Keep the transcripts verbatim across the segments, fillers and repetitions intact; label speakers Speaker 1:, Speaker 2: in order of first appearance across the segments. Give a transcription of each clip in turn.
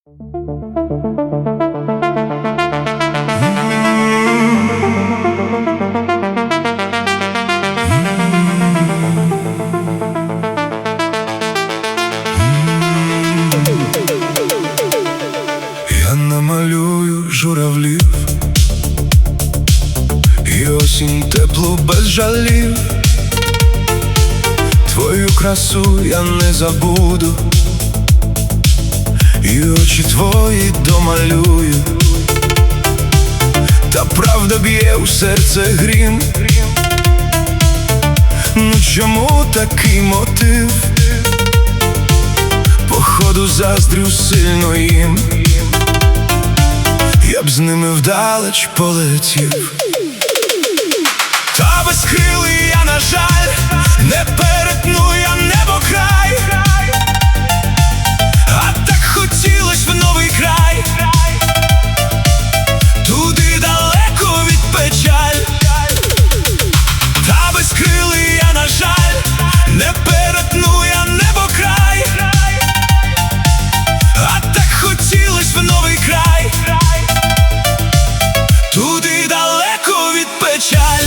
Speaker 1: Я намалюю журавлів і осінь теплу без жалів. Твою красу я не забуду, і очі твої домалюю. Та правда б'є у серце грім. Ну чому такий мотив? Походу заздрю сильно їм. Я б з ними вдалеч полетів. Та безкрилий я, на жаль, не перетну я небокрай. А так хотілось в новий край, туди далеко від печаль. Та безкрилий я, на жаль, не перетну я небокрай. А так хотілось в новий край, туди далеко від печаль.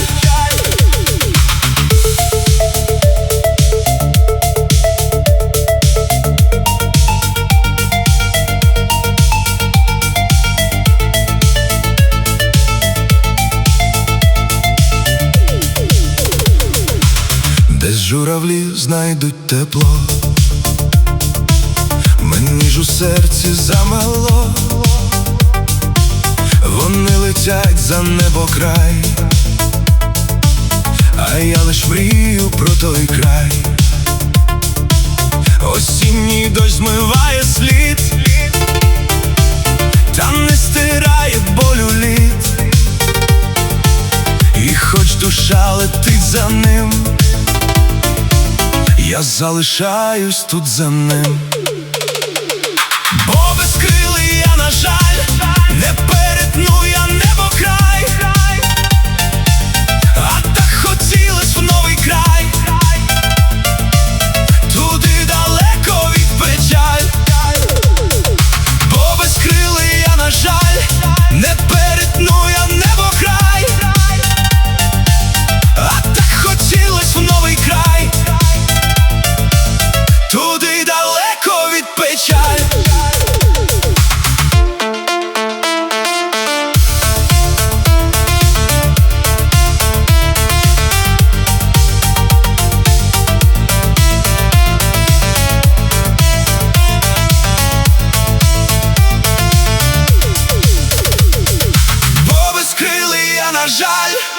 Speaker 1: Десь журавлі знайдуть тепло, мені ж у серці замело. Вони летять за небокрай, а я лиш мрію про той край. Осінній дощ змиває слід, та не стирає болю літ. І хоч душа летить за ним, я залишаюсь тут за ним. Бо безкрилий я, на жаль, не перетну я небокрай. А так хотілось в новий край, туди далеко від печаль. Бо безкрилий я, на жаль, не перетну я небокрай. А так хотілось в новий край, туди далеко від печаль. Бо безкрилий я, на жаль,